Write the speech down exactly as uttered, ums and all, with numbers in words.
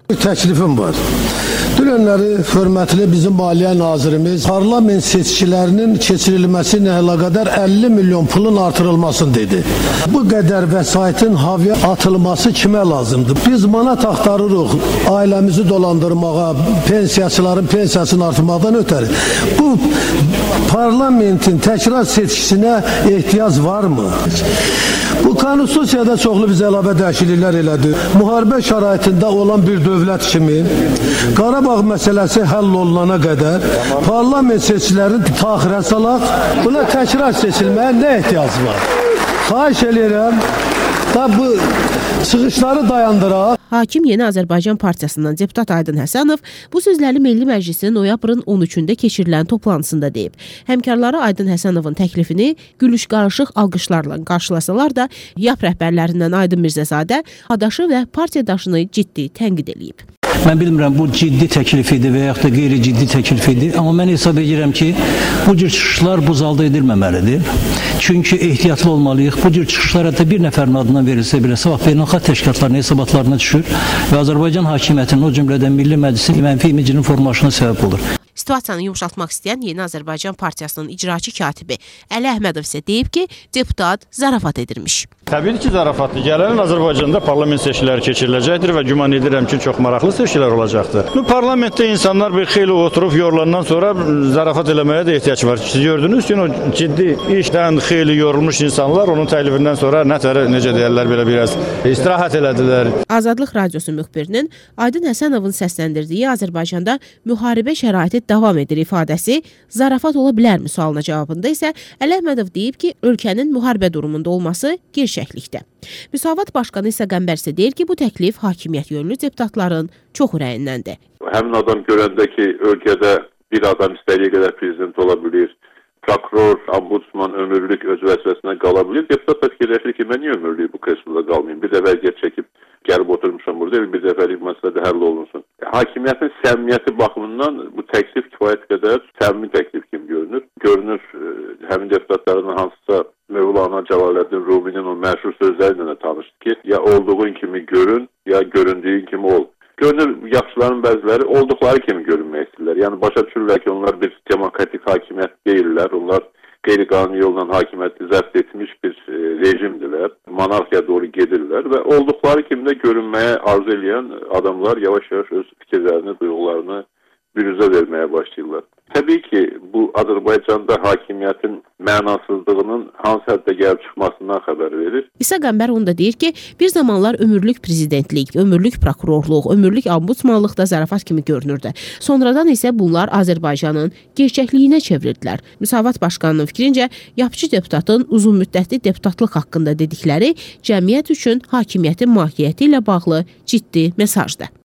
Təklifim var. Dünənləri hörmətli bizim Maliyyə Nazirimiz parlament seçkilərinin keçirilməsi ilə əlaqədar əlli milyon pulun artırılmasını dedi. Bu qədər vəsaitin havaya atılması kimə lazımdır? Biz manat axtarırıq ailəmizi dolandırmağa, pensiyaçıların pensiyasını artırmaqdan ötəri. Bu parlamentin təkrar seçkisinə ehtiyac varmı? Bu konstitusiyada çoxlu biz əlavə dəyişikliklər elədi. Müharibə şəraitində olan bir dövlət kimi Qarabağ məsələsi həll olunana qədər parlament seçkilərini taxirə salaq. Buna təkrar seçilməyə nə ehtiyac var? Xahiş edirəm da bu çıxışları dayandıraq. Hakim Yeni Azərbaycan Partiyasından deputat Aydın Həsənov bu sözləri Milli Məclisin noyabrın on üçündə keçirilən toplantısında deyib. Həmkarları Aydın Həsənovun təklifini gülüş qarışıq alqışlarla qarşılasalar da, YAP rəhbərlərindən Aydın Mirzəzadə adaşı və partiyadaşını ciddi tənqid edib. Mən bilmirəm bu ciddi təklif idi və yaxud da qeyri-ciddi təklif idi, amma mən hesab edirəm ki, bu cür çıxışlar buzalda edilməməlidir. Çünki ehtiyatlı olmalıyıq. Bu cür çıxışlar hətta bir nəfərin adından verilsə belə sabah beynəlxalq təşkilatlarının hesabatlarına düşür və Azərbaycan hakimiyyətinin, o cümlədən Milli Məclisin mənfi imicinin formalaşına səbəb olur. Situasiyanı yumşaltmaq istəyən Yeni Azərbaycan Partiyasının icraçı katibi Əli Əhmədov isə deyib ki, deputat zarafat edirmiş. Təbii ki, zarafatdır. Gələn Azərbaycanda parlament seçkiləri keçiriləcəkdir və güman edirəm ki, çox maraqlı seçkilər olacaqdır. Bu parlamentdə insanlar bir xeyli oturub yorulandan sonra zarafat eləməyə də ehtiyac var. Siz gördünüz ki, o ciddi işdən xeyli yorulmuş insanlar onun təklifindən sonra nətər, necə deyərlər, belə biraz istirahət elədilər. Azadlıq Radiosu müxbirinin Aydın Həsənovun səsləndirdiyi Azərbaycanda müharibə şəraiti davam edir ifadəsi zarafat ola bilərmi sualına cavabında isə Əli Əhmədov deyib ki, ölkənin müharibə durumunda olması gerçəklikdə. Müsavat Başqanı isə Qəmbər isə deyir ki, bu təklif hakimiyyət yönlü deputatların çox ürəyindəndir. Həmin adam görəndə ki, ölkədə bir adam istədiyi qədər prezident ola bilir, prokuror, ombudsman ömürlük öz vəzifəsinə qala bilir. Deputat da fikirləşir ki, mən niyə ömürlük bu krestoda qalmayayım? Bir də vəziyyət çəkib gəlib oturmuşam burada, bir dəfəlik məsələdə həll olunsun. Hakimiyyətin səmimiyyəti baxımından bu təklif kifayət qədər səmimi təklif kimi görünür. Görünür, həmin deputatların hansısa Mövlana Cəlaləddin Ruminin o məşhur sözləri ilə tanışdı ki, ya olduğun kimi görün, ya göründüyün kimi ol. Görünür, yaxşıların bəziləri olduqları kimi görünmək istəyirlər. Yəni, başa düşürlər ki, onlar bir demokratik hakimiyyət deyirlər, onlar qeyri-qanuni yolla hakimiyyəti zəbt etmiş bir e, rejimdilər, monarxiya doğru gedirlər və olduqları kimi də görünməyə arzu edən adamlar yavaş-yavaş öz fikirlərini, duyğularını bürüzə verməyə başlayırlar. Təbii ki, bu Azərbaycanda hakimiyyətin mənasızlığının hansı həddə gəlib çıxmasından xəbər verir. İsa Qəmbər onu da deyir ki, bir zamanlar ömürlük prezidentlik, ömürlük prokurorluq, ömürlük ombudsmanlıq da zarafat kimi görünürdü. Sonradan isə bunlar Azərbaycanın gerçəkliyinə çevrildilər. Müsavat Başqanının fikrincə, yapıcı deputatın uzun müddətli deputatlıq haqqında dedikləri cəmiyyət üçün hakimiyyətin mahiyyəti ilə bağlı ciddi mesajdır.